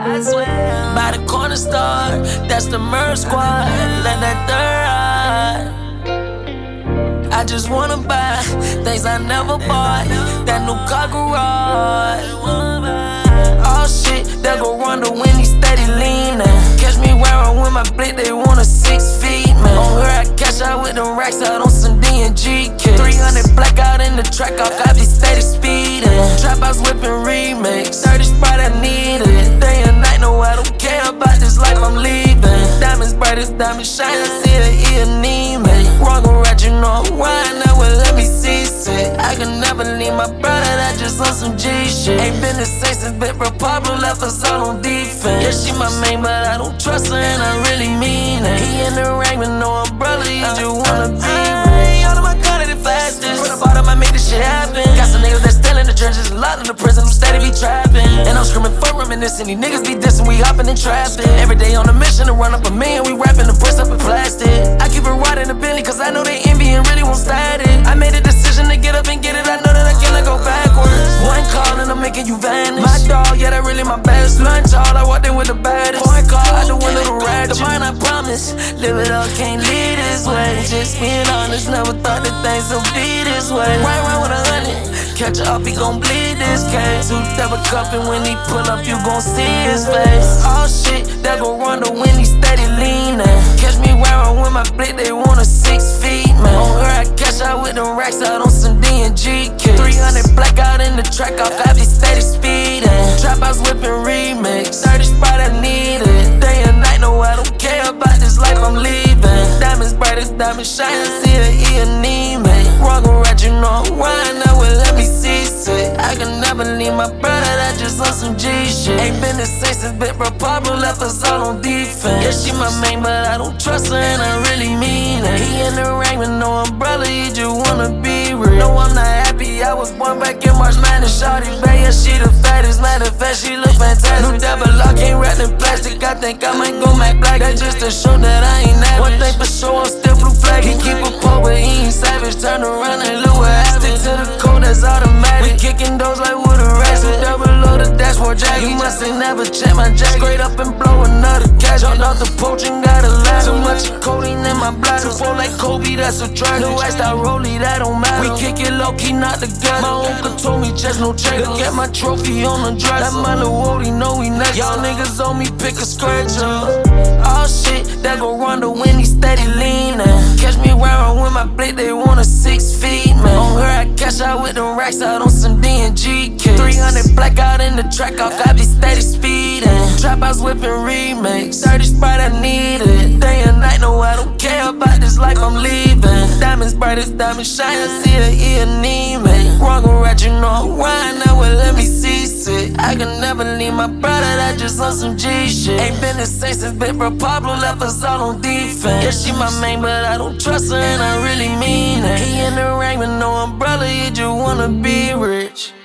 I swear. By the corner store, that's the Merc Squad. Let that third eye. I just wanna buy things I never bought. That new car garage. Oh shit, that go Rondo when he steady leaning. Catch me where I'm with my blick, they want a 6 feet, man. On her, I cash out with them racks out on some D&G kits. 300 blackout in the track off, I be steady speeding. Trap house whipping remix, 30 spot, I need it. Day and night, no, I don't care about this life, I'm leaving. Diamonds bright as diamonds shine, I see the anemic. Wrong or right, you know I'm wine, that will let me see it. I can never leave my brother, that just on some G shit. Ain't been the same since Bit Pablo left us all on defense. Yeah, she my main, but I don't trust her, and I really mean it. He in the ring with no umbrella, he just wanna be rich. Out of my gun at the fastest. From the bottom, I made this shit happen. Got some niggas that still in the trenches, a lot in the prison who steady be trapping. And I'm screaming for reminiscing, these niggas be dissing, we hopping in traffic. Every day on a mission to run up a million, we wrapping the bricks up in plastic. I keep it right in the Bentley, cause I know they envy and really won't static. I made a decision to get up and get it, I know that I cannot go backwards. One call and I'm making you vanish. My dog, yeah, that really my best. Lunch all, I walked in with the baddest. Point call, I do a little ratchet. The mind I promise, live it up, can't lead this way. Just being honest, never thought that things would be this way. Right around with 100, catch her up, he gon' bleed this case. Two double cuffin', when he pull up, you gon' see his face. Oh shit, that go Rondo when he steady leaning. Catch me where I'm with my blick, they want a 6 feet, man. On her, I cash out with them racks out on some D&G kits. 300 blackout in the track off, I be steady speeding. Trap house whipping remix, 30 spot, I need it. Day and night, no, I don't care about this life, I'm leaving. Diamonds bright as diamonds shine, I see the anemic. Wrong or right, you know I'm wine, that will let me see it. I can never leave my brother, that just on some G shit. Ain't been the same since Bit Pablo left us all on defense. Yeah, she my main, but I don't trust her, and I really mean it. He in the ring with no umbrella, he just wanna be real. No, I'm not happy, I was born back in March Madness. Shawty bad, yeah, she the fattest. Matter of fact, she look fantastic. New double lock, ain't wrapped in plastic. I think I might go Mac Black. That's just to show that I ain't average. One thing for sure, I'm still blue flag. He keep a pole, but he ain't savage. Turn around and look what happened. Stick to the code, that's automatic. We kicking doors like with a rat. So double load the dashboard jack. You must ain't never check my jack. Straight up and blow another catch. Jumped off the porch and got a ladder. Too much codeine in my bladder. Fall like Kobe, that's a tragic. No ice out rollie, that don't matter. We kick it low key, not together. My uncle told me just no check. Look at my trophy on the dresser. That my little Wody know he next. Y'all niggas on me, pick a scratch up. Oh shit, that go Rondo when he steady leaning. Catch me where I'm with my blick, they want a 6 feet, man. On her, I cash out with them racks out on some D&G kits. 300 blackout in the track off, I be steady speeding. Trap house whipping remix, 30 spot, I need it. Day and night, no, I don't care about this life, I'm leaving. Diamonds bright as diamonds shine, I see the anemic. Wrong or right, you know I'm wine, that will let me see it. I can never leave my brother, that just on some G shit. Ain't been the same since Bit Pablo left us all on defense. Yeah, she my main, but I don't trust her, and I really mean it. He in the ring with no umbrella, he just wanna be rich.